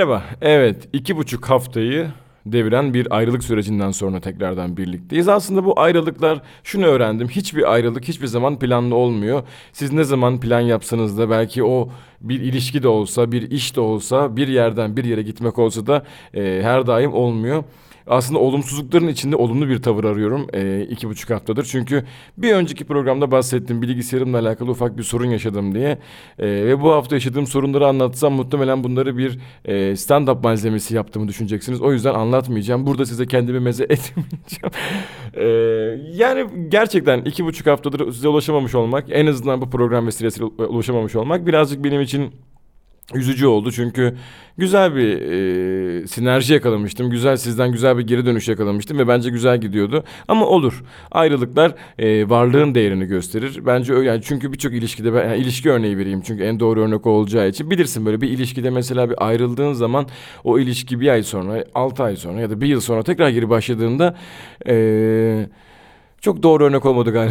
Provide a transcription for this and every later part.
Merhaba. Evet, 2,5 haftayı deviren bir ayrılık sürecinden sonra tekrardan birlikteyiz. Aslında bu ayrılıklar, şunu öğrendim. Hiçbir ayrılık hiçbir zaman planlı olmuyor. Siz ne zaman plan yapsanız da belki o bir ilişki de olsa, bir iş de olsa, bir yerden bir yere gitmek olsa da her daim olmuyor. Aslında olumsuzlukların içinde olumlu bir tavır arıyorum 2,5 haftadır. Çünkü bir önceki programda bahsettim, bilgisayarımla alakalı ufak bir sorun yaşadım diye. Ve bu hafta yaşadığım sorunları anlatsam muhtemelen bunları bir stand-up malzemesi yaptığımı düşüneceksiniz. O yüzden anlatmayacağım. Burada size kendimi meze etmeyeceğim. Yani gerçekten 2,5 haftadır size ulaşamamış olmak, en azından bu program vesilesiyle ulaşamamış olmak birazcık benim için üzücü oldu. Çünkü güzel bir sinerji yakalamıştım. Sizden güzel bir geri dönüş yakalamıştım ve bence güzel gidiyordu. Ama olur. Ayrılıklar varlığın değerini gösterir. Bence öyle. Yani çünkü birçok ilişkide yani ilişki örneği vereyim. Çünkü en doğru örnek o olacağı için. Bilirsin, böyle bir ilişkide mesela bir ayrıldığın zaman o ilişki bir ay sonra, 6 ay sonra ya da bir yıl sonra tekrar geri başladığında çok doğru örnek olmadı galiba.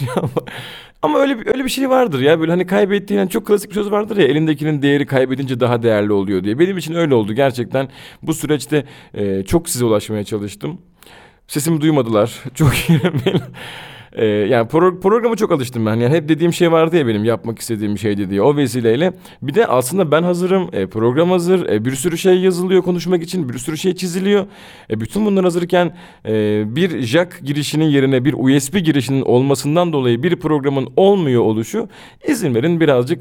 Ama öyle bir şey vardır ya, böyle hani kaybettiğin, hani çok klasik bir söz vardır ya, elindekinin değeri kaybedince daha değerli oluyor diye. Benim için öyle oldu gerçekten. Bu süreçte çok size ulaşmaya çalıştım. Sesimi duymadılar. Çok iyi. Yani programa çok alıştım ben. Yani hep dediğim şey vardı ya, benim yapmak istediğim şeydi diye. O vesileyle bir de aslında ben hazırım. Program hazır. Bir sürü şey yazılıyor konuşmak için. Bir sürü şey çiziliyor. Bütün bunlar hazırken bir jack girişinin yerine bir USB girişinin olmasından dolayı bir programın olmuyor oluşu, izin verin birazcık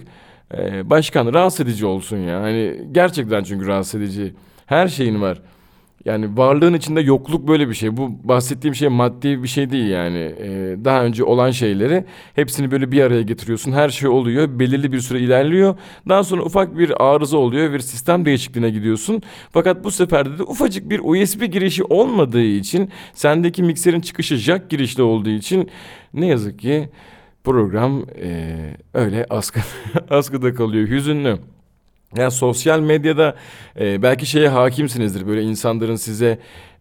başkan rahatsız edici olsun ya. Hani gerçekten, çünkü rahatsız edici. Her şeyin var. Yani varlığın içinde yokluk böyle bir şey. Bu bahsettiğim şey maddi bir şey değil yani. Daha önce olan şeyleri hepsini böyle bir araya getiriyorsun. Her şey oluyor. Belirli bir süre ilerliyor. Daha sonra ufak bir arıza oluyor. Bir sistem değişikliğine gidiyorsun. Fakat bu sefer de ufacık bir USB girişi olmadığı için, sendeki mikserin çıkışı jack girişli olduğu için, ne yazık ki program öyle askıda kalıyor. Hüzünlü. Yani sosyal medyada belki şeye hakimsinizdir. Böyle insanların size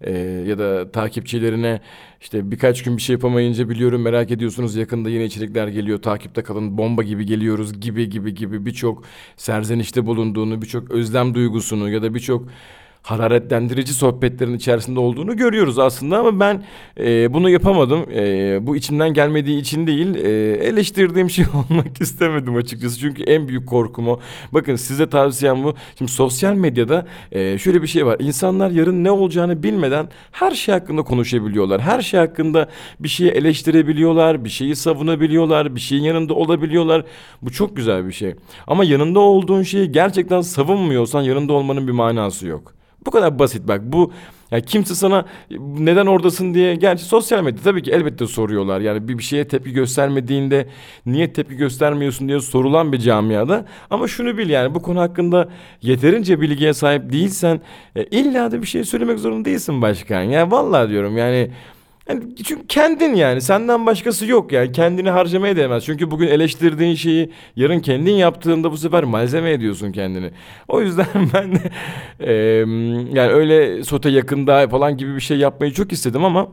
ya da takipçilerine, işte birkaç gün bir şey yapamayınca biliyorum merak ediyorsunuz, yakında yeni içerikler geliyor, takipte kalın, bomba gibi geliyoruz gibi birçok serzenişte bulunduğunu, birçok özlem duygusunu ya da birçok hararetlendirici sohbetlerin içerisinde olduğunu görüyoruz aslında. Ama ben bunu yapamadım. Bu içimden gelmediği için değil, eleştirdiğim şey olmak istemedim açıkçası. Çünkü en büyük korkum o. Bakın, size tavsiyem bu. Şimdi sosyal medyada şöyle bir şey var. İnsanlar yarın ne olacağını bilmeden her şey hakkında konuşabiliyorlar. Her şey hakkında bir şeyi eleştirebiliyorlar, bir şeyi savunabiliyorlar, bir şeyin yanında olabiliyorlar. Bu çok güzel bir şey. Ama yanında olduğun şeyi gerçekten savunmuyorsan yanında olmanın bir manası yok. Bu kadar basit bak. Bu, ya kimse sana neden oradasın diye, gerçi sosyal medya tabii ki elbette soruyorlar. Yani bir şeye tepki göstermediğinde niye tepki göstermiyorsun diye sorulan bir camiada. Ama şunu bil, yani bu konu hakkında yeterince bilgiye sahip değilsen illa da bir şey söylemek zorunda değilsin başkan. Ya vallahi diyorum yani. Yani çünkü kendin, yani senden başkası yok, yani kendini harcamaya değmez. Çünkü bugün eleştirdiğin şeyi yarın kendin yaptığında bu sefer malzeme ediyorsun kendini. O yüzden ben de yani öyle sote yakında falan gibi bir şey yapmayı çok istedim ama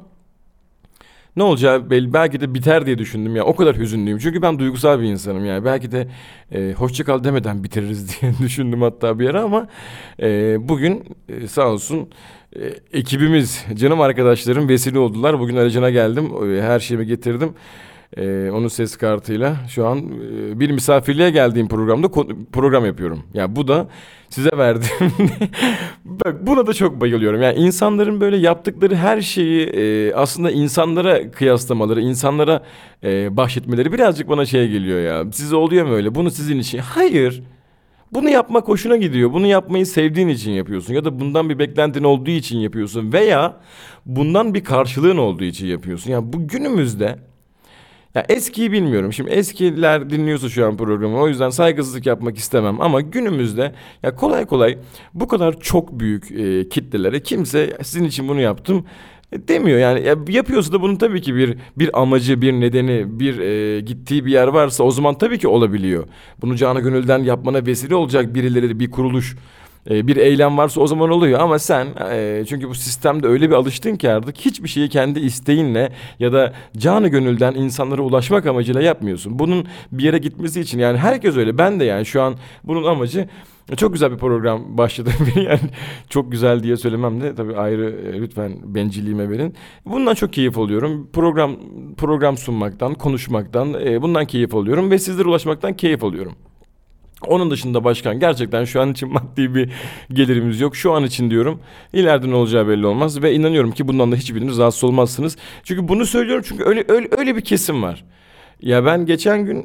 ne olacağı belli, belki de biter diye düşündüm ya. O kadar hüzünlüyüm. Çünkü ben duygusal bir insanım yani. Belki de hoşça kal demeden bitiririz diye düşündüm hatta bir ara, ama bugün sağ olsun ekibimiz, canım arkadaşlarım vesile oldular. Bugün aracına geldim. Her şeyimi getirdim. Onun ses kartıyla şu an bir misafirliğe geldiğim programda program yapıyorum. Yani bu da size verdiğim bak, buna da çok bayılıyorum. Yani insanların böyle yaptıkları her şeyi aslında insanlara kıyaslamaları, insanlara bahşetmeleri birazcık bana şey geliyor ya. Size oluyor mu öyle? Bunu sizin için. Hayır. Bunu yapmak hoşuna gidiyor. Bunu yapmayı sevdiğin için yapıyorsun. Ya da bundan bir beklentin olduğu için yapıyorsun. Veya bundan bir karşılığın olduğu için yapıyorsun. Yani bu günümüzde, ya eskiyi bilmiyorum. Şimdi eskiler dinliyorsa şu an programı, o yüzden saygısızlık yapmak istemem. Ama günümüzde ya kolay kolay bu kadar çok büyük kitlelere kimse sizin için bunu yaptım demiyor. Yani yapıyorsa da bunun tabii ki bir amacı, bir nedeni, gittiği bir yer varsa o zaman tabii ki olabiliyor. Bunu canı gönülden yapmana vesile olacak birileri, bir kuruluş Bir eylem varsa o zaman oluyor ama sen çünkü bu sistemde öyle bir alıştın ki artık hiçbir şeyi kendi isteğinle ya da canı gönülden insanlara ulaşmak amacıyla yapmıyorsun. Bunun bir yere gitmesi için yani herkes öyle, ben de yani şu an bunun amacı çok güzel bir program başladı. Yani çok güzel diye söylemem de tabii ayrı, lütfen bencilliğime verin. Bundan çok keyif alıyorum. Program sunmaktan, konuşmaktan bundan keyif alıyorum ve sizlere ulaşmaktan keyif alıyorum. Onun dışında başkan gerçekten şu an için maddi bir gelirimiz yok. Şu an için diyorum. İleride ne olacağı belli olmaz ve inanıyorum ki bundan da hiçbiriniz rahatsız olmazsınız. Çünkü bunu söylüyorum çünkü öyle bir kesim var. Ya ben geçen gün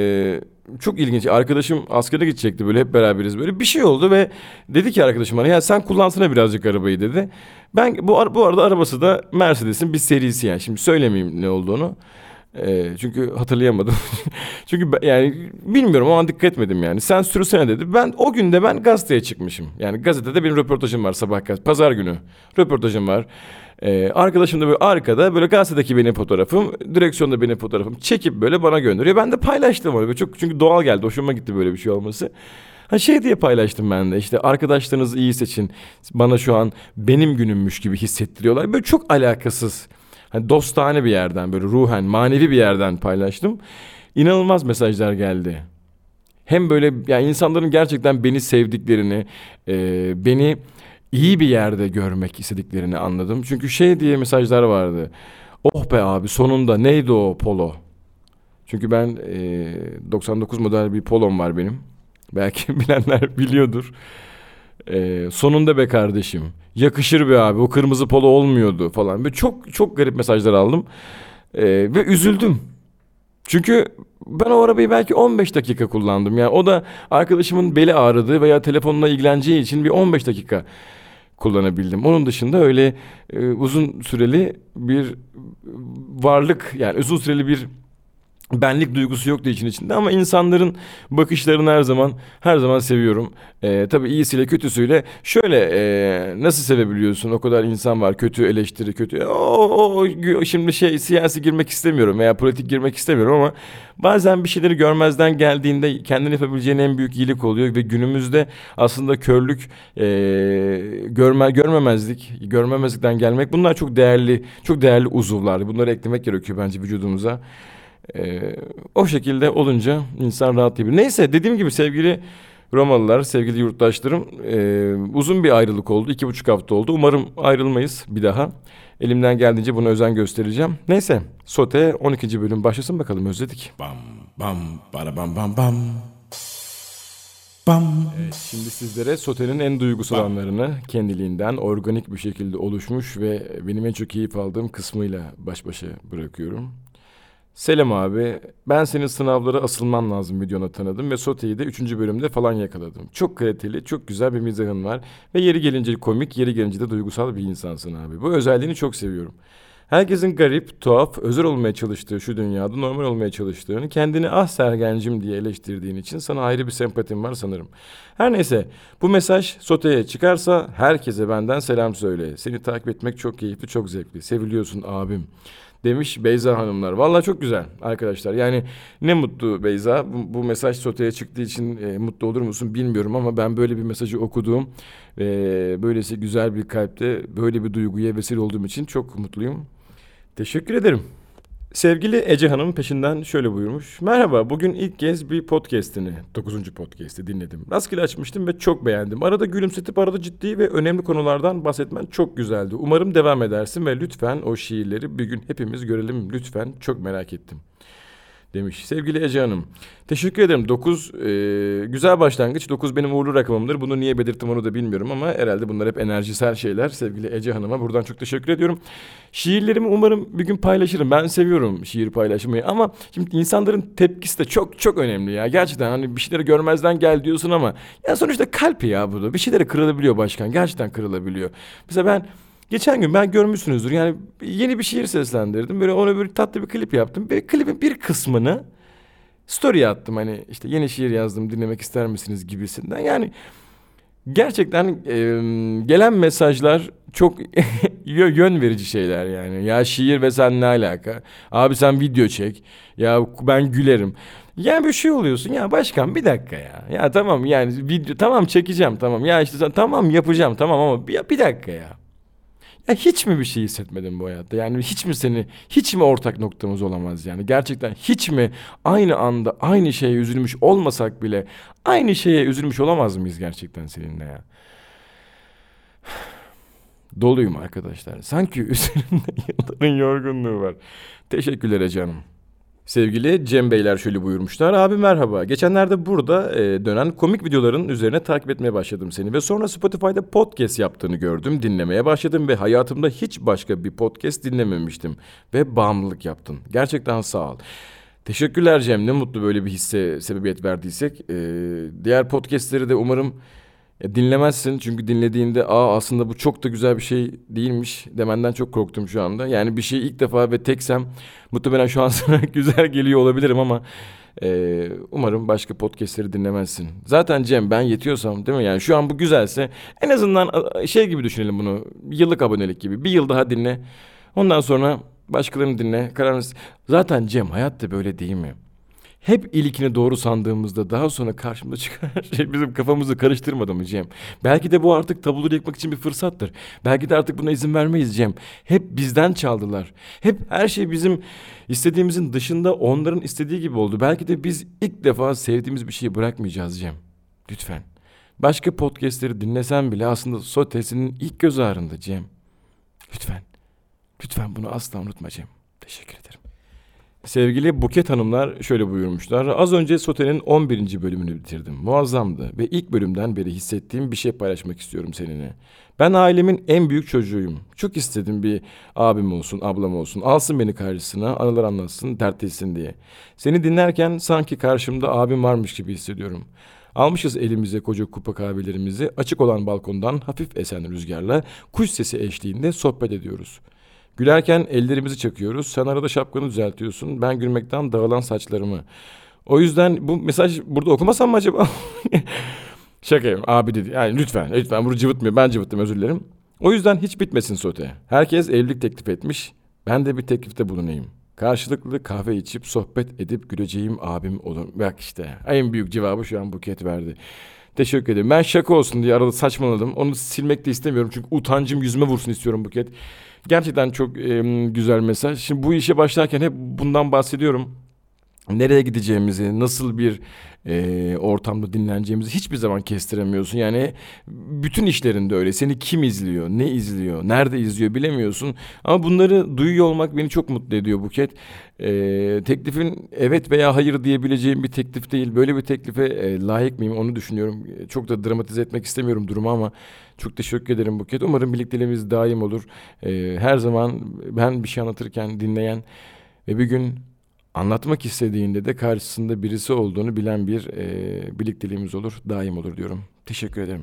çok ilginç, arkadaşım askere gidecekti, böyle hep beraberiz, böyle bir şey oldu ve dedi ki arkadaşım bana, ya sen kullansana birazcık arabayı dedi. Ben bu arada arabası da Mercedes'in bir serisi, yani şimdi söylemeyeyim ne olduğunu. Çünkü hatırlayamadım. Çünkü yani bilmiyorum, o an dikkat etmedim yani. Sen sürsene dedi. Ben o günde gazeteye çıkmışım. Yani gazetede benim röportajım var, sabah gazete. Pazar günü röportajım var. Arkadaşım da böyle arkada, böyle gazetedeki benim fotoğrafım, direksiyonda benim fotoğrafım çekip böyle bana gönderiyor. Ben de paylaştım onu. Böyle çok, çünkü doğal geldi. Hoşuma gitti böyle bir şey olması. Ha, şey diye paylaştım ben de, işte arkadaşlarınızı iyi seçin. Bana şu an benim günümmüş gibi hissettiriyorlar. Böyle çok alakasız. Hani dostane bir yerden, böyle ruhen, manevi bir yerden paylaştım. İnanılmaz mesajlar geldi. Hem böyle yani insanların gerçekten beni sevdiklerini, beni iyi bir yerde görmek istediklerini anladım. Çünkü şey diye mesajlar vardı. Oh be abi, sonunda neydi o polo? Çünkü ben 99 model bir polom var benim. Belki bilenler biliyordur. Sonunda be kardeşim. Yakışır be abi. O kırmızı polo olmuyordu falan. Ve çok çok garip mesajlar aldım. Ve üzüldüm. Çünkü ben o arabayı belki 15 dakika kullandım. Yani o da arkadaşımın beli ağrıdığı veya telefonla ilgileneceği için bir 15 dakika kullanabildim. Onun dışında öyle uzun süreli bir varlık, yani uzun süreli bir benlik duygusu yoktu için içinde, ama insanların bakışlarını her zaman seviyorum. Tabii iyisiyle kötüsüyle şöyle, nasıl sevebiliyorsun? O kadar insan var, kötü eleştiri, kötü. Şimdi siyasi girmek istemiyorum veya politik girmek istemiyorum ama bazen bir şeyleri görmezden geldiğinde kendini yapabileceğin en büyük iyilik oluyor ve günümüzde aslında körlük, görmemezlikten gelmek, bunlar çok değerli, çok değerli uzuvlar. Bunları eklemek gerekiyor bence vücudumuza. O şekilde olunca insan rahatlayabilir. Neyse, dediğim gibi sevgili Romalılar, sevgili yurttaşlarım, uzun bir ayrılık oldu. 2,5 hafta oldu. Umarım ayrılmayız bir daha. Elimden geldiğince buna özen göstereceğim. Neyse, Sote 12. bölüm başlasın bakalım, özledik. Bam bam bara bam bam bam. Bam. Evet, şimdi sizlere Sote'nin en duygusal anlarını, kendiliğinden organik bir şekilde oluşmuş ve benim en çok keyif aldığım kısmıyla baş başa bırakıyorum. Selam abi, ben senin sınavlara asılman lazım videona tanıdım ve Sote'yi de 3. bölümde falan yakaladım. Çok kaliteli, çok güzel bir mizahın var ve yeri gelince komik, yeri gelince de duygusal bir insansın abi. Bu özelliğini çok seviyorum. Herkesin garip, tuhaf, özel olmaya çalıştığı şu dünyada normal olmaya çalıştığını, kendini ah Sergencim diye eleştirdiğin için sana ayrı bir sempatim var sanırım. Her neyse, bu mesaj Sote'ye çıkarsa herkese benden selam söyle. Seni takip etmek çok keyifli, çok zevkli. Seviliyorsun abim, demiş Beyza Hanımlar. Vallahi çok güzel arkadaşlar. Yani ne mutlu Beyza. Bu mesaj Sote'ye çıktığı için mutlu olur musun bilmiyorum ama ben böyle bir mesajı okuduğum ve böylesi güzel bir kalpte böyle bir duyguya vesile olduğum için çok mutluyum. Teşekkür ederim. Sevgili Ece Hanım peşinden şöyle buyurmuş. Merhaba, bugün ilk kez bir podcast'ini, 9. podcast'i dinledim. Rastgele açmıştım ve çok beğendim. Arada gülümsetip arada ciddi ve önemli konulardan bahsetmen çok güzeldi. Umarım devam edersin ve lütfen o şiirleri bir gün hepimiz görelim. Lütfen, çok merak ettim, demiş sevgili Ece Hanım. Teşekkür ederim. 9 güzel başlangıç. 9 benim uğurlu rakamımdır. Bunu niye belirttim onu da bilmiyorum ama herhalde bunlar hep enerjisel şeyler. Sevgili Ece Hanım'a buradan çok teşekkür ediyorum. Şiirlerimi umarım bir gün paylaşırım. Ben seviyorum şiir paylaşmayı ama şimdi insanların tepkisi de çok çok önemli ya. Gerçekten hani bir şeyleri görmezden gel diyorsun ama ya sonuçta kalp ya burada. Bir şeyleri kırılabiliyor başkan. Gerçekten kırılabiliyor. Mesela ben geçen gün, ben görmüşsünüzdür yani, yeni bir şiir seslendirdim. Böyle ona böyle tatlı bir klip yaptım. Ve klibin bir kısmını story'e attım. Hani işte yeni şiir yazdım, dinlemek ister misiniz gibisinden. Yani Gerçekten gelen mesajlar çok yön verici şeyler yani. Ya şiir ve sen ne alaka? Abi sen video çek. Ya ben gülerim. Yani bir şey oluyorsun ya başkan bir dakika ya. Ya tamam yani video tamam çekeceğim tamam. Ya işte tamam yapacağım tamam ama bir dakika ya. Ya hiç mi bir şey hissetmedin bu hayatta? Yani hiç mi ortak noktamız olamaz yani? Gerçekten hiç mi aynı anda aynı şeye üzülmüş olmasak bile aynı şeye üzülmüş olamaz mıyız gerçekten seninle ya? Doluyum arkadaşlar. Sanki üzerimde yılların yorgunluğu var. Teşekkürler canım. Sevgili Cem Beyler şöyle buyurmuşlar. Abi merhaba. Geçenlerde burada dönen komik videoların üzerine takip etmeye başladım seni. Ve sonra Spotify'da podcast yaptığını gördüm. Dinlemeye başladım ve hayatımda hiç başka bir podcast dinlememiştim. Ve bağımlılık yaptın. Gerçekten sağ ol. Teşekkürler Cem. Ne mutlu böyle bir hisse sebebiyet verdiysek. Diğer podcastleri de umarım dinlemezsin. Çünkü dinlediğinde aslında bu çok da güzel bir şey değilmiş demenden çok korktum şu anda. Yani bir şey ilk defa ve teksem muhtemelen şu an sana güzel geliyor olabilirim ama umarım başka podcastleri dinlemezsin. Zaten Cem ben yetiyorsam değil mi? Yani şu an bu güzelse en azından şey gibi düşünelim bunu. Yıllık abonelik gibi. Bir yıl daha dinle. Ondan sonra başkalarını dinle. Kararını... Zaten Cem hayat da böyle değil mi? Hep ilkini doğru sandığımızda daha sonra karşımıza çıkan şey bizim kafamızı karıştırmadı mı Cem? Belki de bu artık tabloları yıkmak için bir fırsattır. Belki de artık buna izin vermeyiz Cem. Hep bizden çaldılar. Hep her şey bizim istediğimizin dışında onların istediği gibi oldu. Belki de biz ilk defa sevdiğimiz bir şeyi bırakmayacağız Cem. Lütfen. Başka podcastleri dinlesen bile aslında Sotesi'nin ilk göz ağrında Cem. Lütfen. Lütfen bunu asla unutma Cem. Teşekkür ederim. Sevgili Buket Hanımlar şöyle buyurmuşlar. Az önce Sote'nin 11. bölümünü bitirdim. Muazzamdı ve ilk bölümden beri hissettiğim bir şey paylaşmak istiyorum seninle. Ben ailemin en büyük çocuğuyum. Çok istedim bir abim olsun, ablam olsun. Alsın beni karşısına, anılar anlatsın, dertleşsin diye. Seni dinlerken sanki karşımda abim varmış gibi hissediyorum. Almışız elimize koca kupa kahvelerimizi, açık olan balkondan hafif esen rüzgarla kuş sesi eşliğinde sohbet ediyoruz. Gülerken ellerimizi çakıyoruz. Sen arada şapkanı düzeltiyorsun. Ben gülmekten dağılan saçlarımı. O yüzden bu mesaj burada okumasam mı acaba? Şaka yapıyorum. Abi dedi. Yani lütfen bunu cıvıtmıyor. Ben cıvıttım özür dilerim. O yüzden hiç bitmesin sote. Herkes evlilik teklif etmiş. Ben de bir teklifte bulunayım. Karşılıklı kahve içip sohbet edip güleceğim abim olur. Bak işte en büyük cevabı şu an Buket verdi. Teşekkür ederim. Ben şaka olsun diye arada saçmaladım. Onu silmek de istemiyorum. Çünkü utancım yüzüme vursun istiyorum Buket. Gerçekten çok güzel mesaj. Şimdi bu işe başlarken hep bundan bahsediyorum. Nereye gideceğimizi, nasıl bir ortamda dinleneceğimizi hiçbir zaman kestiremiyorsun. Yani bütün işlerinde öyle. Seni kim izliyor, ne izliyor, nerede izliyor bilemiyorsun. Ama bunları duyuyor olmak beni çok mutlu ediyor Buket. Teklifin evet veya hayır diyebileceğim bir teklif değil. Böyle bir teklife layık mıyım onu düşünüyorum. Çok da dramatize etmek istemiyorum durumu ama çok teşekkür ederim Buket. Umarım birlikteliğimiz daim olur. Her zaman ben bir şey anlatırken dinleyen ve bir gün anlatmak istediğinde de karşısında birisi olduğunu bilen bir birlikteliğimiz olur, daim olur diyorum. Teşekkür ederim.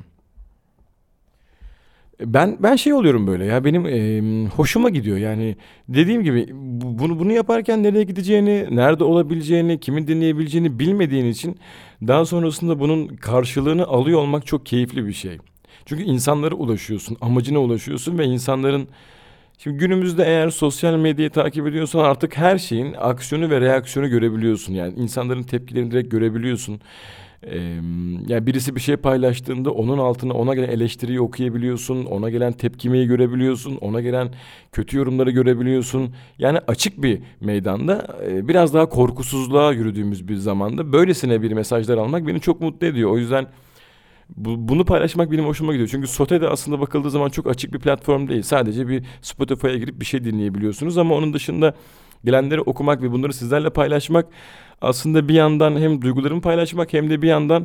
Ben şey oluyorum böyle ya benim hoşuma gidiyor yani dediğim gibi bunu yaparken nereye gideceğini, nerede olabileceğini, kimin dinleyebileceğini bilmediğin için daha sonrasında bunun karşılığını alıyor olmak çok keyifli bir şey. Çünkü insanlara ulaşıyorsun, amacına ulaşıyorsun ve insanların şimdi günümüzde eğer sosyal medyayı takip ediyorsan artık her şeyin aksiyonu ve reaksiyonu görebiliyorsun. Yani insanların tepkilerini direkt görebiliyorsun. Yani birisi bir şey paylaştığında onun altına ona gelen eleştiriyi okuyabiliyorsun. Ona gelen tepkimeyi görebiliyorsun. Ona gelen kötü yorumları görebiliyorsun. Yani açık bir meydanda biraz daha korkusuzluğa yürüdüğümüz bir zamanda böylesine bir mesajlar almak beni çok mutlu ediyor. O yüzden bunu paylaşmak benim hoşuma gidiyor. Çünkü Sote de aslında bakıldığı zaman çok açık bir platform değil. Sadece bir Spotify'a girip bir şey dinleyebiliyorsunuz. Ama onun dışında gelenleri okumak ve bunları sizlerle paylaşmak aslında bir yandan hem duygularımı paylaşmak hem de bir yandan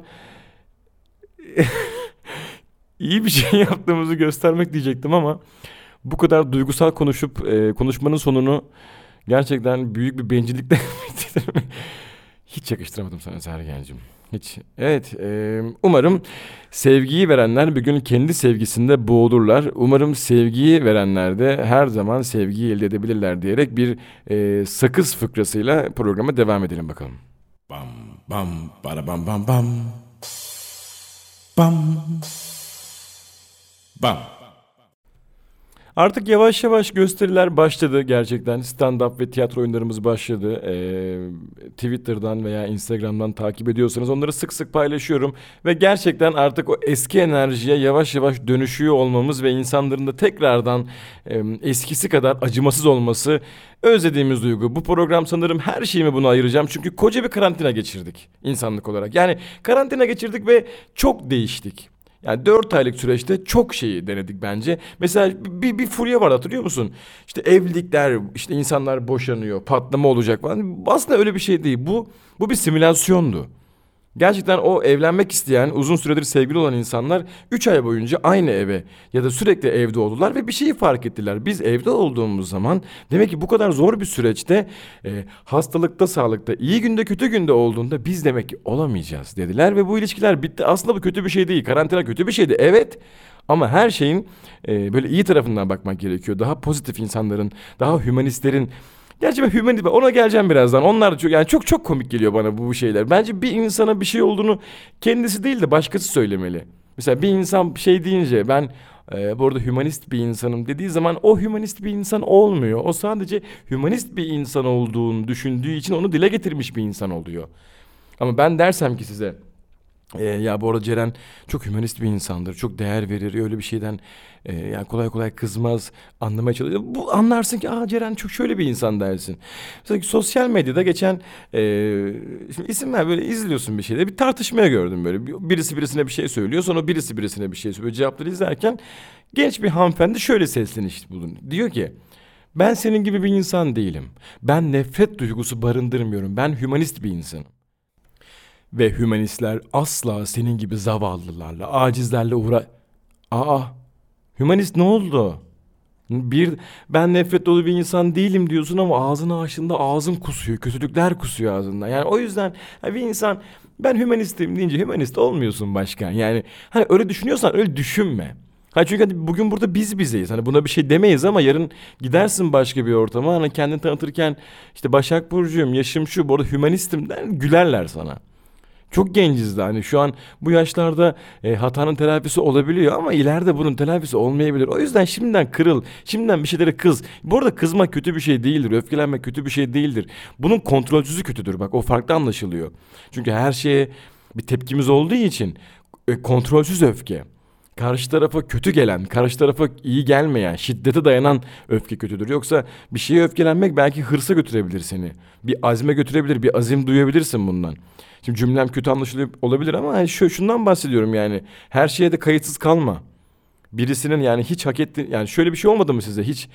iyi bir şey yaptığımızı göstermek diyecektim ama bu kadar duygusal konuşup konuşmanın sonunu gerçekten büyük bir bencillikle bitirmek hiç yakıştıramadım sana Sergen'cim. Hiç. Evet, umarım sevgiyi verenler bir gün kendi sevgisinde boğulurlar. Umarım sevgiyi verenler de her zaman sevgiyi elde edebilirler diyerek bir sakız fıkrasıyla programa devam edelim bakalım. Bam bam bara bam bam bam. Bam. bam. Artık yavaş yavaş gösteriler başladı gerçekten. Stand-up ve tiyatro oyunlarımız başladı. Twitter'dan veya Instagram'dan takip ediyorsanız onları sık sık paylaşıyorum. Ve gerçekten artık o eski enerjiye yavaş yavaş dönüşüyor olmamız ve insanların da tekrardan eskisi kadar acımasız olması özlediğimiz duygu. Bu program sanırım her şeyimi buna ayıracağım. Çünkü koca bir karantina geçirdik insanlık olarak. Yani karantina geçirdik ve çok değiştik. Yani 4 aylık süreçte çok şeyi denedik bence. Mesela bir furya var, hatırlıyor musun? İşte evlilikler, işte insanlar boşanıyor, patlama olacak falan. Aslında öyle bir şey değil. Bu bir simülasyondu. Gerçekten o evlenmek isteyen, uzun süredir sevgili olan insanlar 3 ay boyunca aynı eve ya da sürekli evde oldular ve bir şeyi fark ettiler. Biz evde olduğumuz zaman demek ki bu kadar zor bir süreçte hastalıkta, sağlıkta, iyi günde, kötü günde olduğunda biz demek ki olamayacağız dediler ve bu ilişkiler bitti. Aslında bu kötü bir şey değil. Karantina kötü bir şeydi. Evet. Ama her şeyin böyle iyi tarafından bakmak gerekiyor. Daha pozitif insanların, daha hümanistlerin. Gerçi ben hümanist, ona geleceğim birazdan. Onlar çok, yani çok komik geliyor bana bu şeyler. Bence bir insana bir şey olduğunu kendisi değil de başkası söylemeli. Mesela bir insan bir şey deyince ben bu arada hümanist bir insanım dediği zaman o hümanist bir insan olmuyor. O sadece hümanist bir insan olduğunu düşündüğü için onu dile getirmiş bir insan oluyor. Ama ben dersem ki size ya bu arada Ceren çok hümanist bir insandır. Çok değer verir. Öyle bir şeyden yani kolay kolay kızmaz. Anlamaya çalışır. Bu anlarsın ki Ceren çok şöyle bir insan dersin. Mesela sosyal medyada geçen şimdi isim ver, böyle izliyorsun bir şeyde. Bir tartışmaya gördüm böyle. Birisi birisine bir şey söylüyor. Sonra birisi birisine bir şey söylüyor. Cevapları izlerken genç bir hanımefendi şöyle sesleniş bulun. Diyor ki ben senin gibi bir insan değilim. Ben nefret duygusu barındırmıyorum. Ben hümanist bir insanım. Ve hümanistler asla senin gibi zavallılarla, acizlerle hümanist ne oldu? Ben nefret dolu bir insan değilim diyorsun ama ağzını açtığında ağzın kusuyor, kötülükler kusuyor ağzından. Yani o yüzden bir insan ben hümanistim deyince hümanist olmuyorsun başkan. Yani hani öyle düşünüyorsan öyle düşünme. Çünkü hani bugün burada biz bizeyiz. Hani buna bir şey demeyiz ama yarın gidersin başka bir ortama. Hani kendini tanıtırken işte Başak Burcu'yum, yaşım şu, bu arada hümanistim der, gülerler sana. Çok genciz de hani şu an bu yaşlarda hatanın telafisi olabiliyor ama ileride bunun telafisi olmayabilir. O yüzden şimdiden kırıl, şimdiden bir şeylere kız. Bu arada kızmak kötü bir şey değildir, öfkelenmek kötü bir şey değildir. Bunun kontrolsüzü kötüdür, bak o farklı anlaşılıyor. Çünkü her şeye bir tepkimiz olduğu için kontrolsüz öfke. Karşı tarafa kötü gelen, karşı tarafa iyi gelmeyen, şiddete dayanan öfke kötüdür. Yoksa bir şeye öfkelenmek belki hırsa götürebilir seni. Bir azme götürebilir, bir azim duyabilirsin bundan. Şimdi cümlem kötü anlaşılıyor olabilir ama hani şundan bahsediyorum yani. Her şeye de kayıtsız kalma. Birisinin yani hiç hak etti, yani şöyle bir şey olmadı mı size? Hiç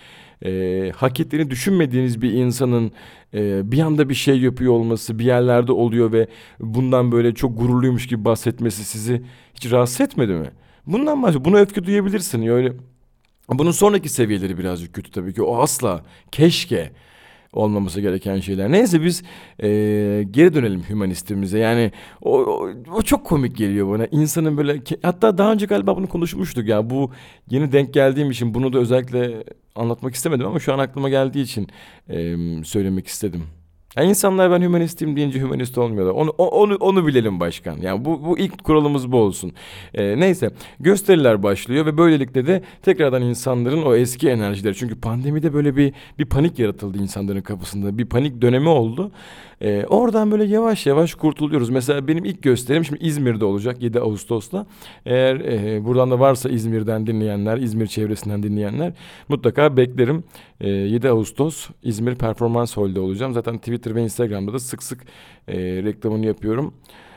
hak ettiğini düşünmediğiniz bir insanın bir anda bir şey yapıyor olması, bir yerlerde oluyor ve bundan böyle çok gururluymuş gibi bahsetmesi sizi hiç rahatsız etmedi mi? Bundan bahsediyorum. Buna öfke duyabilirsin. Öyle. Bunun sonraki seviyeleri birazcık kötü tabii ki. O asla, keşke olmaması gereken şeyler. Neyse biz geri dönelim hümanistimize. Yani o çok komik geliyor bana. İnsanın böyle hatta daha önce galiba bunu konuşmuştuk ya. Bu yeni denk geldiğim için bunu da özellikle anlatmak istemedim ama şu an aklıma geldiği için söylemek istedim. Yani insanlar ben hümanistim deyince hümanist olmuyorlar. Onu bilelim başkan. Yani bu ilk kuralımız bu olsun. Neyse gösteriler başlıyor ve böylelikle de tekrardan insanların o eski enerjileri. Çünkü pandemide böyle bir panik yaratıldı insanların kafasında. Bir panik dönemi oldu. Oradan böyle yavaş yavaş kurtuluyoruz. Mesela benim ilk gösterim şimdi İzmir'de olacak 7 Ağustos'ta. Eğer buradan da varsa İzmir'den dinleyenler, İzmir çevresinden dinleyenler mutlaka beklerim. 7 Ağustos İzmir Performans Hall'de olacağım. Zaten Twitter ve Instagram'da da sık sık reklamını yapıyorum.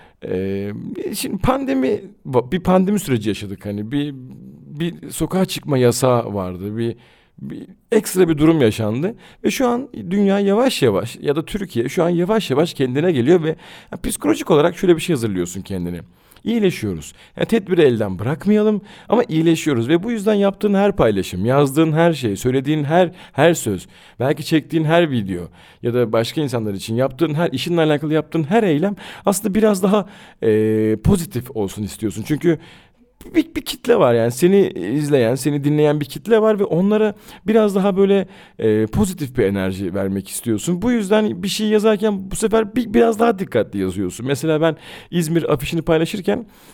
Şimdi bir pandemi süreci yaşadık, hani bir sokağa çıkma yasağı vardı, bir ekstra bir durum yaşandı ve şu an dünya yavaş yavaş ya da Türkiye şu an yavaş yavaş kendine geliyor ve psikolojik olarak şöyle bir şey hazırlıyorsun kendini. İyileşiyoruz. Yani tedbiri elden bırakmayalım ama iyileşiyoruz ve bu yüzden yaptığın her paylaşım, yazdığın her şey, söylediğin her söz, belki çektiğin her video ya da başka insanlar için yaptığın her işinle alakalı yaptığın her eylem aslında biraz daha pozitif olsun istiyorsun. Çünkü bir kitle var, yani seni izleyen, seni dinleyen bir kitle var ve onlara biraz daha böyle pozitif bir enerji vermek istiyorsun. Bu yüzden bir şey yazarken bu sefer biraz daha dikkatli yazıyorsun. Mesela ben İzmir afişini paylaşırken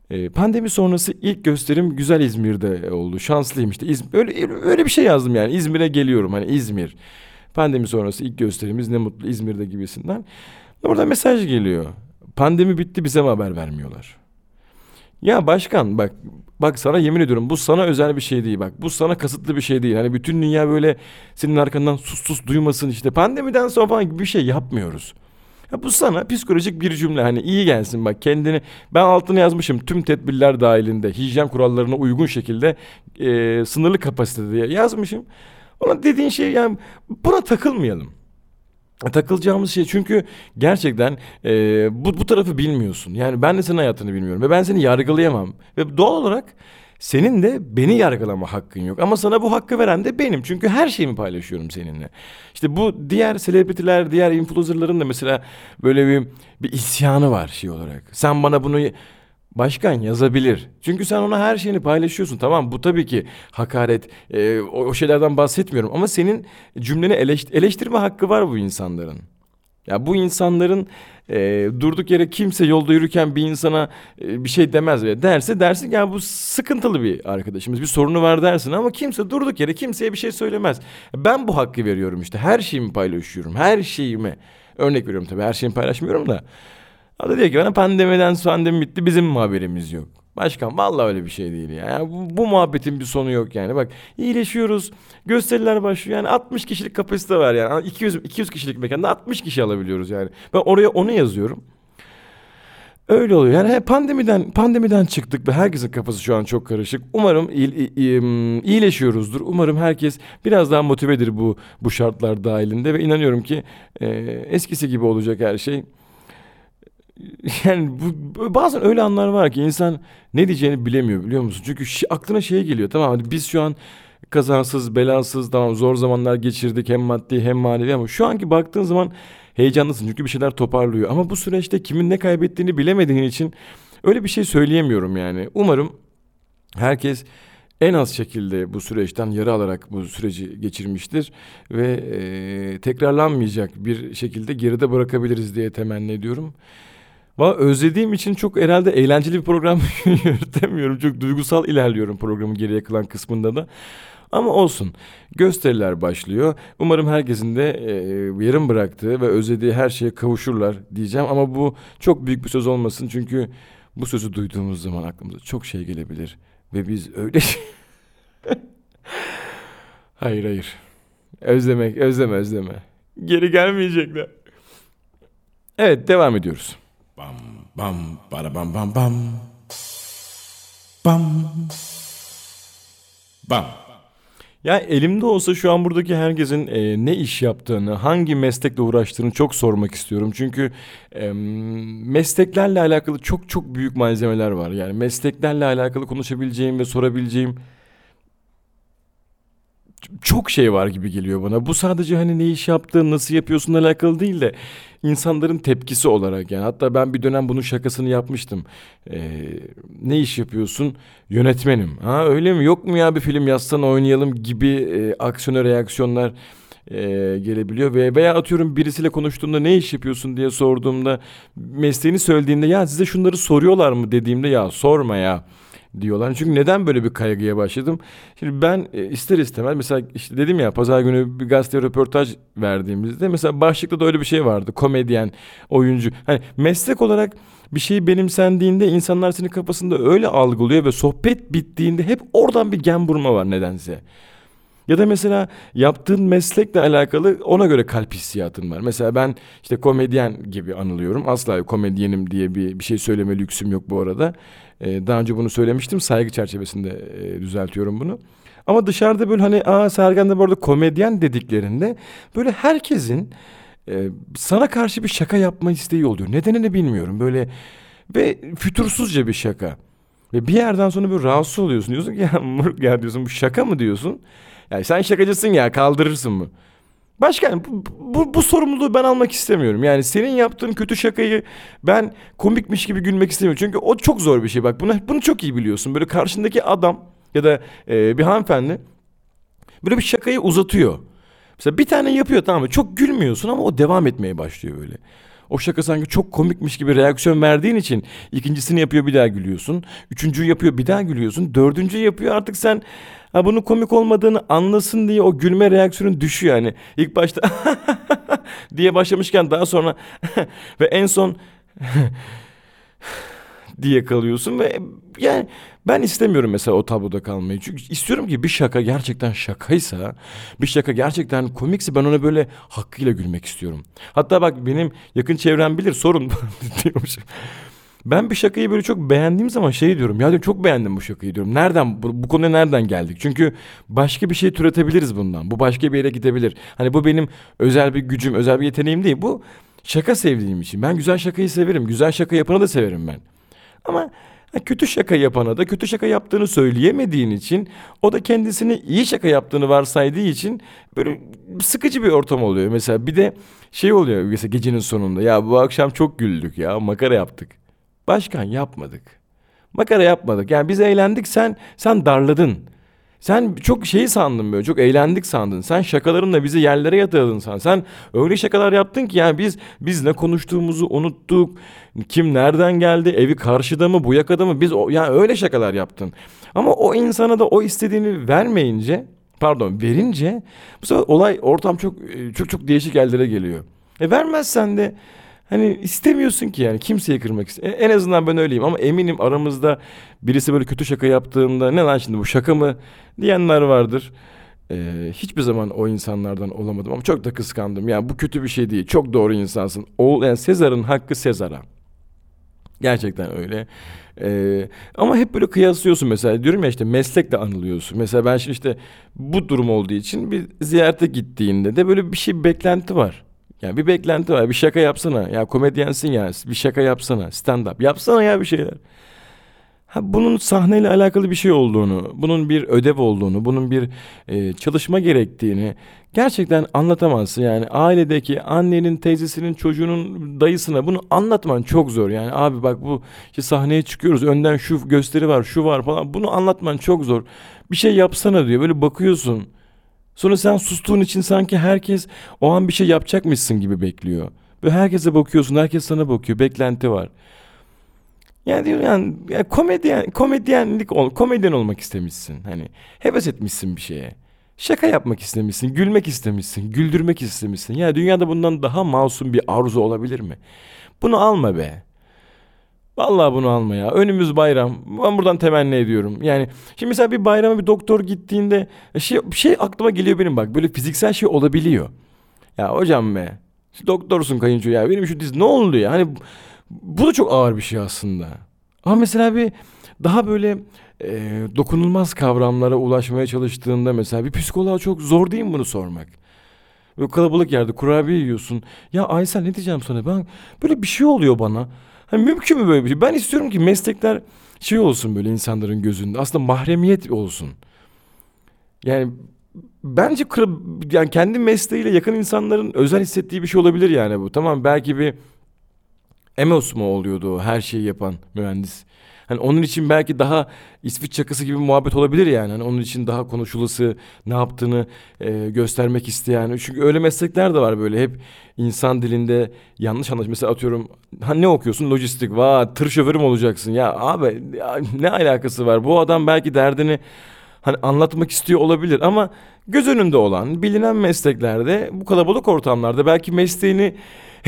Pandemi sonrası ilk gösterim güzel İzmir'de oldu. Şanslıyım işte. Öyle bir şey yazdım yani. İzmir'e geliyorum hani İzmir. Pandemi sonrası ilk gösterimiz ne mutlu İzmir'de gibisinden. Orada mesaj geliyor. Pandemi bitti bize mi haber vermiyorlar? Ya başkan bak sana yemin ediyorum bu sana özel bir şey değil bak. Bu sana kasıtlı bir şey değil. Hani bütün dünya böyle senin arkandan sus sus duymasın işte. Pandemiden sonra falan gibi bir şey yapmıyoruz. Ya bu sana psikolojik bir cümle hani iyi gelsin bak kendini ben altına yazmışım tüm tedbirler dahilinde hijyen kurallarına uygun şekilde sınırlı kapasitede diye yazmışım. Ona dediğin şey yani buna takılmayalım. Takılacağımız şey çünkü gerçekten bu tarafı bilmiyorsun. Yani ben de senin hayatını bilmiyorum ve ben seni yargılayamam. Ve doğal olarak senin de beni yargılama hakkın yok. Ama sana bu hakkı veren de benim. Çünkü her şeyimi paylaşıyorum seninle. İşte bu diğer selebritiler, diğer influencerların da mesela böyle bir isyanı var şey olarak. Sen bana bunu başkan yazabilir. Çünkü sen ona her şeyini paylaşıyorsun. Tamam bu tabii ki hakaret o şeylerden bahsetmiyorum. Ama senin cümleni eleştirme hakkı var bu insanların. Ya bu insanların durduk yere kimse yolda yürürken bir insana bir şey demez. Derse dersin ya bu sıkıntılı bir arkadaşımız bir sorunu var dersin. Ama kimse durduk yere kimseye bir şey söylemez. Ben bu hakkı veriyorum işte her şeyimi paylaşıyorum. Her şeyimi örnek veriyorum tabii her şeyimi paylaşmıyorum da. O da diyor ki bana pandemi bitti bizim mi haberimiz yok? Başkan vallahi öyle bir şey değil ya. Yani bu muhabbetin bir sonu yok yani. Bak iyileşiyoruz. Gösteriler başlıyor. Yani 60 kişilik kapasite var yani. 200 kişilik mekanda 60 kişi alabiliyoruz yani. Ben oraya onu yazıyorum. Öyle oluyor. Yani pandemiden çıktık ve herkesin kafası şu an çok karışık. Umarım iyileşiyoruzdur. Umarım herkes biraz daha motivedir bu şartlar dahilinde ve inanıyorum ki eskisi gibi olacak her şey. Yani bazen öyle anlar var ki insan ne diyeceğini bilemiyor biliyor musun? Çünkü aklına şey geliyor tamam hadi biz şu an kazansız belasız tamam zor zamanlar geçirdik hem maddi hem manevi ama şu anki baktığın zaman heyecanlısın çünkü bir şeyler toparlıyor. Ama bu süreçte kimin ne kaybettiğini bilemediğin için öyle bir şey söyleyemiyorum yani. Umarım herkes en az şekilde bu süreçten yara alarak bu süreci geçirmiştir ve tekrarlanmayacak bir şekilde geride bırakabiliriz diye temenni ediyorum. Özlediğim için çok herhalde eğlenceli bir program yürütemiyorum. Çok duygusal ilerliyorum programın geriye kalan kısmında da. Ama olsun. Gösteriler başlıyor. Umarım herkesin de yarım bıraktığı ve özlediği her şeye kavuşurlar diyeceğim. Ama bu çok büyük bir söz olmasın. Çünkü bu sözü duyduğumuz zaman aklımıza çok şey gelebilir. Ve biz öyle... Hayır. Özleme. Geri gelmeyecekler. Evet devam ediyoruz. Bam bam bara bam bam bam. Bam. Bam. Ya elimde olsa şu an buradaki herkesin ne iş yaptığını, hangi meslekle uğraştığını çok sormak istiyorum. Çünkü mesleklerle alakalı çok büyük malzemeler var. Yani mesleklerle alakalı konuşabileceğim ve sorabileceğim çok şey var gibi geliyor bana. Bu sadece hani ne iş yaptığın, nasıl yapıyorsunla alakalı değil de insanların tepkisi olarak yani. Hatta ben bir dönem bunun şakasını yapmıştım. Ne iş yapıyorsun? Yönetmenim. Ha öyle mi? Yok mu ya bir film yazsan oynayalım gibi aksiyona reaksiyonlar gelebiliyor veya atıyorum birisiyle konuştuğumda ne iş yapıyorsun diye sorduğumda mesleğini söylediğinde ya size şunları soruyorlar mı dediğimde ya sorma ya diyorlar. Çünkü neden böyle bir kaygıya başladım? Şimdi ben ister istemez mesela işte dedim ya pazar günü bir gazete röportaj verdiğimizde mesela başlıkta da öyle bir şey vardı. Komedyen, oyuncu. Hani meslek olarak bir şey benimsendiğinde insanlar senin kafasında öyle algılıyor ve sohbet bittiğinde hep oradan bir gen burma var nedense. Ya da mesela yaptığın meslekle alakalı ona göre kalp hissiyatın var. Mesela ben işte komedyen gibi anılıyorum. Asla komedyenim diye bir şey söyleme lüksüm yok bu arada. Daha önce bunu söylemiştim. Saygı çerçevesinde düzeltiyorum bunu. Ama dışarıda böyle hani Sergen de bu arada komedyen dediklerinde böyle herkesin sana karşı bir şaka yapma isteği oluyor. Nedenini bilmiyorum. Böyle ve fütursuzca bir şaka. Ve bir yerden sonra böyle rahatsız oluyorsun. Diyorsun ki ya moruk ya diyorsun bu şaka mı diyorsun? Yani sen şakacısın ya kaldırırsın mı? Başkan bu sorumluluğu ben almak istemiyorum. Yani senin yaptığın kötü şakayı ben komikmiş gibi gülmek istemiyorum. Çünkü o çok zor bir şey bak. Bunu çok iyi biliyorsun. Böyle karşındaki adam ya da bir hanımefendi böyle bir şakayı uzatıyor. Mesela bir tane yapıyor tamam mı? Çok gülmüyorsun ama o devam etmeye başlıyor böyle. O şaka sanki çok komikmiş gibi reaksiyon verdiğin için ikincisini yapıyor bir daha gülüyorsun. Üçüncüyü yapıyor bir daha gülüyorsun. Dördüncüyü yapıyor artık sen bunun komik olmadığını anlasın diye o gülme reaksiyonun düşüyor yani. İlk başta diye başlamışken daha sonra ve en son diye kalıyorsun ve yani ben istemiyorum mesela o tabloda kalmayı. Çünkü istiyorum ki bir şaka gerçekten şakaysa, bir şaka gerçekten komikse ben ona böyle hakkıyla gülmek istiyorum. Hatta bak benim yakın çevrem bilir sorun diyormuşum. Ben bir şakayı böyle çok beğendiğim zaman şey diyorum. Ya diyorum çok beğendim bu şakayı diyorum. Nereden bu konuya nereden geldik? Çünkü başka bir şey türetebiliriz bundan. Bu başka bir yere gidebilir. Hani bu benim özel bir gücüm, özel bir yeteneğim değil. Bu şaka sevdiğim için. Ben güzel şakayı severim. Güzel şaka yapanı da severim ben. Ama kötü şaka yapana da kötü şaka yaptığını söyleyemediğin için o da kendisini iyi şaka yaptığını varsaydığı için böyle sıkıcı bir ortam oluyor. Mesela bir de şey oluyor mesela gecenin sonunda ya bu akşam çok güldük ya makara yaptık. Başkan yapmadık. Makara yapmadık. Yani biz eğlendik sen darladın. Sen çok şeyi sandın böyle çok eğlendik sandın. Sen şakalarınla bizi yerlere yatırdın sen öyle şakalar yaptın ki yani biz ne konuştuğumuzu unuttuk. Kim nereden geldi? Evi karşıda mı bu yakada mı? Yani öyle şakalar yaptın. Ama o insana da o istediğini verince bu sefer ortam çok değişik yerlere geliyor. Vermezsen de hani istemiyorsun ki yani kimseyi kırmak En azından ben öyleyim ama eminim aramızda birisi böyle kötü şaka yaptığında ne lan şimdi bu şaka mı diyenler vardır. Hiçbir zaman o insanlardan olamadım ama çok da kıskandım. Yani bu kötü bir şey değil. Çok doğru insansın. Yani Sezar'ın hakkı Sezar'a. Gerçekten öyle. Ama hep böyle kıyaslıyorsun mesela. Diyorum ya işte meslekle anılıyorsun. Mesela ben şimdi işte bu durum olduğu için bir ziyarete gittiğinde de böyle bir beklenti var. Yani bir beklenti var. Bir şaka yapsana. Ya komedyensin ya. Bir şaka yapsana. Stand up. Yapsana ya bir şeyler. Bunun sahneyle alakalı bir şey olduğunu, bunun bir ödev olduğunu, bunun bir çalışma gerektiğini gerçekten anlatamazsın. Yani ailedeki annenin, teyzesinin, çocuğunun, dayısına bunu anlatman çok zor. Yani abi bak bu işte sahneye çıkıyoruz, önden şu gösteri var, şu var falan. Bunu anlatman çok zor. Bir şey yapsana diyor. Böyle bakıyorsun. Sonra sen sustuğun için sanki herkes o an bir şey yapacakmışsın gibi bekliyor. Böyle herkese bakıyorsun, herkes sana bakıyor, beklenti var. Yani diyor yani ya komedyen olmak istemişsin. Hani heves etmişsin bir şeye. Şaka yapmak istemişsin, gülmek istemişsin, güldürmek istemişsin. Ya dünyada bundan daha masum bir arzu olabilir mi? Bunu alma be. Vallahi bunu alma ya. Önümüz bayram. Ben buradan temenni ediyorum. Yani şimdi mesela bir bayrama bir doktor gittiğinde bir şey aklıma geliyor benim bak. Böyle fiziksel şey olabiliyor. Ya hocam be. Doktorsun kayınço ya. Benim şu diz ne oldu ya? Hani bu da çok ağır bir şey aslında. Ama mesela bir daha böyle dokunulmaz kavramlara ulaşmaya çalıştığında mesela bir psikoloğa çok zor değil mi bunu sormak? Böyle kalabalık yerde kurabiye yiyorsun. Ya Aysel ne diyeceğim sana? Ben böyle bir şey oluyor bana. Hani mümkün mü böyle bir şey? Ben istiyorum ki meslekler şey olsun böyle insanların gözünde. Aslında mahremiyet olsun. Yani bence yani kendi mesleğiyle yakın insanların özel hissettiği bir şey olabilir yani bu. Tamam belki bir Emos mu oluyordu o her şeyi yapan mühendis. Hani onun için belki daha İsviç çakısı gibi bir muhabbet olabilir yani. Hani onun için daha konuşulası, ne yaptığını göstermek isteyen. Çünkü öyle meslekler de var böyle hep insan dilinde yanlış anlaş. Mesela atıyorum ne okuyorsun? Lojistik. Vay tır şoförü mü olacaksın? Ya abi ya, ne alakası var? Bu adam belki derdini hani anlatmak istiyor olabilir ama göz önünde olan bilinen mesleklerde bu kalabalık ortamlarda belki mesleğini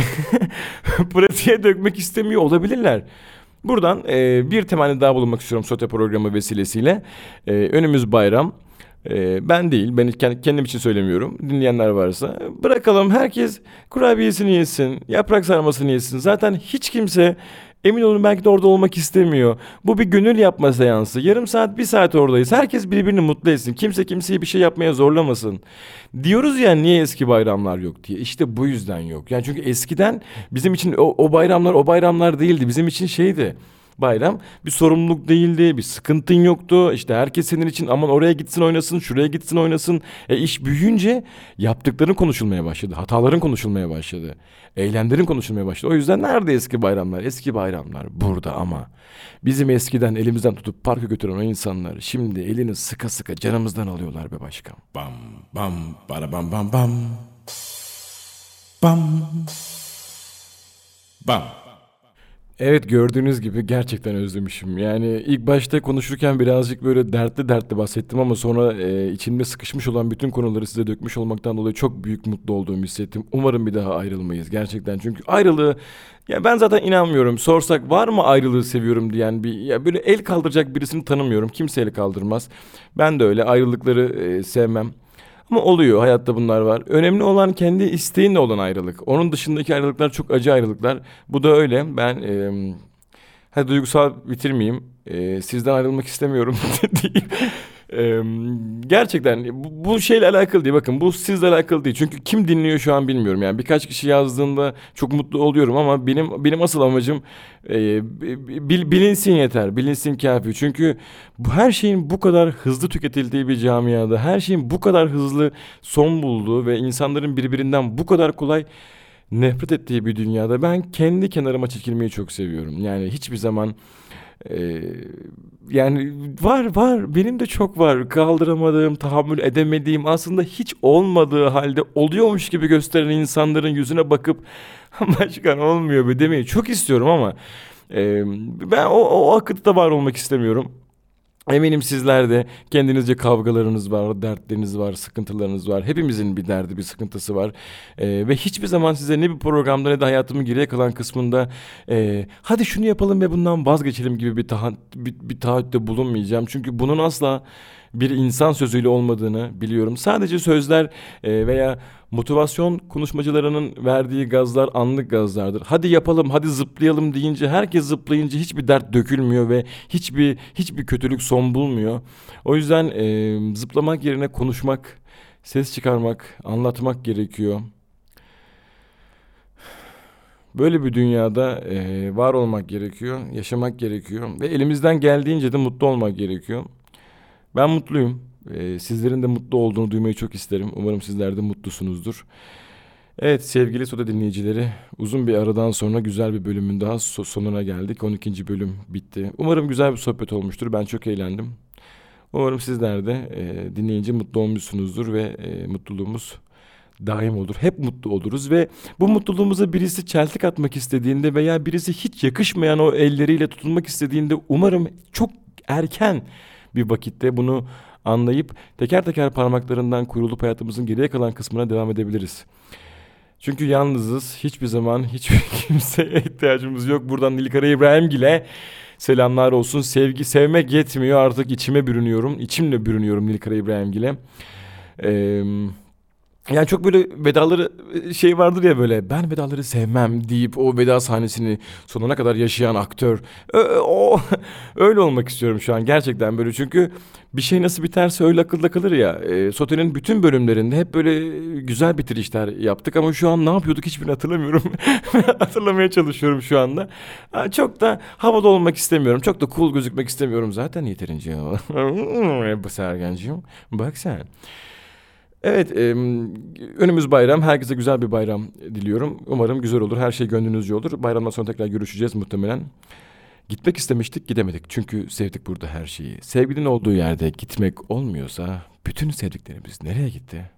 pratiğe dökmek istemiyor olabilirler. Buradan bir temenni daha bulunmak istiyorum Sote programı vesilesiyle. Önümüz bayram. Ben değil, ben kendim için söylemiyorum. Dinleyenler varsa bırakalım herkes kurabiyesini yesin, yaprak sarmasını yesin. Zaten hiç kimse emin olun belki de orada olmak istemiyor. Bu bir gönül yapma seansı. Yarım saat, bir saat oradayız. Herkes birbirini mutlu etsin. Kimse kimseyi bir şey yapmaya zorlamasın. Diyoruz ya niye eski bayramlar yok diye. İşte bu yüzden yok. Yani çünkü eskiden bizim için o bayramlar o bayramlar değildi. Bizim için şeydi. Bayram bir sorumluluk değildi, bir sıkıntın yoktu. İşte herkes senin için aman oraya gitsin oynasın, şuraya gitsin oynasın. İş büyüyünce yaptıkların konuşulmaya başladı, hataların konuşulmaya başladı, eylemlerin konuşulmaya başladı. O yüzden nerede eski bayramlar? Eski bayramlar burada ama bizim eskiden elimizden tutup parka götüren o insanlar şimdi elini sıka sıka canımızdan alıyorlar be başkan. Bam bam bara bam bam bam. Bam. bam. Evet, gördüğünüz gibi gerçekten özlemişim. Yani ilk başta konuşurken birazcık böyle dertli dertli bahsettim ama sonra içimde sıkışmış olan bütün konuları size dökmüş olmaktan dolayı çok büyük mutlu olduğumu hissettim. Umarım bir daha ayrılmayız gerçekten. Çünkü ayrılığı, ya ben zaten inanmıyorum. Sorsak var mı ayrılığı seviyorum diyen bir, ya böyle el kaldıracak birisini tanımıyorum. Kimse el kaldırmaz. Ben de öyle ayrılıkları sevmem. Ama oluyor, hayatta bunlar var. Önemli olan kendi isteğinle olan ayrılık. Onun dışındaki ayrılıklar çok acı ayrılıklar. Bu da öyle. Ben hadi duygusal bitirmeyeyim. Sizden ayrılmak istemiyorum diyeyim. Eee, Gerçekten bu şeyle alakalı değil. Bakın, bu sizle alakalı değil. Çünkü kim dinliyor şu an bilmiyorum. Yani birkaç kişi yazdığında çok mutlu oluyorum ama benim asıl amacım bilinsin yeter. Bilinsin kafi. Çünkü bu her şeyin bu kadar hızlı tüketildiği bir camiada, her şeyin bu kadar hızlı son bulduğu ve insanların birbirinden bu kadar kolay nefret ettiği bir dünyada ben kendi kenarıma çekilmeyi çok seviyorum. Yani hiçbir zaman ee, yani var benim de çok var kaldıramadığım, tahammül edemediğim, aslında hiç olmadığı halde oluyormuş gibi gösteren insanların yüzüne bakıp başkan olmuyor be demeyi çok istiyorum ama ben o akıtta var olmak istemiyorum. Eminim sizler de kendinizce kavgalarınız var, dertleriniz var, sıkıntılarınız var. Hepimizin bir derdi, bir sıkıntısı var. Ve hiçbir zaman size ne bir programda ne de hayatımın geriye kalan kısmında hadi şunu yapalım ve bundan vazgeçelim gibi bir taahhütte bulunmayacağım. Çünkü bunun asla bir insan sözüyle olmadığını biliyorum. Sadece sözler veya motivasyon konuşmacılarının verdiği gazlar anlık gazlardır. Hadi yapalım, hadi zıplayalım deyince, herkes zıplayınca hiçbir dert dökülmüyor ve hiçbir kötülük son bulmuyor. O yüzden zıplamak yerine konuşmak, ses çıkarmak, anlatmak gerekiyor. Böyle bir dünyada var olmak gerekiyor, yaşamak gerekiyor ve elimizden geldiğince de mutlu olmak gerekiyor. Ben mutluyum. Sizlerin de mutlu olduğunu duymayı çok isterim. Umarım sizler de mutlusunuzdur. Evet sevgili Soda dinleyicileri, uzun bir aradan sonra güzel bir bölümün daha sonuna geldik. 12. bölüm bitti. Umarım güzel bir sohbet olmuştur. Ben çok eğlendim. Umarım sizler de dinleyince mutlu olmuşsunuzdur ve mutluluğumuz daim olur. Hep mutlu oluruz ve bu mutluluğumuza birisi çeltik atmak istediğinde veya birisi hiç yakışmayan o elleriyle tutulmak istediğinde umarım çok erken bir vakitte bunu anlayıp teker teker parmaklarından kurulup hayatımızın geriye kalan kısmına devam edebiliriz. Çünkü yalnızız. Hiçbir zaman hiçbir kimseye ihtiyacımız yok. Buradan Nilkara İbrahimgil'e selamlar olsun. Sevgi sevmek yetmiyor. Artık içime bürünüyorum. İçimle bürünüyorum Nilkara İbrahimgil'e. Eee Yani çok böyle vedaları şey vardır ya, böyle ben vedaları sevmem deyip o veda sahnesini sonuna kadar yaşayan aktör. O öyle olmak istiyorum şu an gerçekten böyle, çünkü bir şey nasıl biterse öyle akılda kalır ya. Sote'nin bütün bölümlerinde hep böyle güzel bitirişler yaptık ama şu an ne yapıyorduk hiçbirini hatırlamıyorum. Hatırlamaya çalışıyorum şu anda. Çok da havada olmak istemiyorum. Çok da cool gözükmek istemiyorum zaten yeterince. Bu Sergenciğim bak sen. Evet, önümüz bayram. Herkese güzel bir bayram diliyorum. Umarım güzel olur. Her şey gönlünüzce olur. Bayramdan sonra tekrar görüşeceğiz muhtemelen. Gitmek istemiştik, gidemedik. Çünkü sevdik burada her şeyi. Sevginin olduğu yerde gitmek olmuyorsa bütün sevdiklerimiz nereye gitti?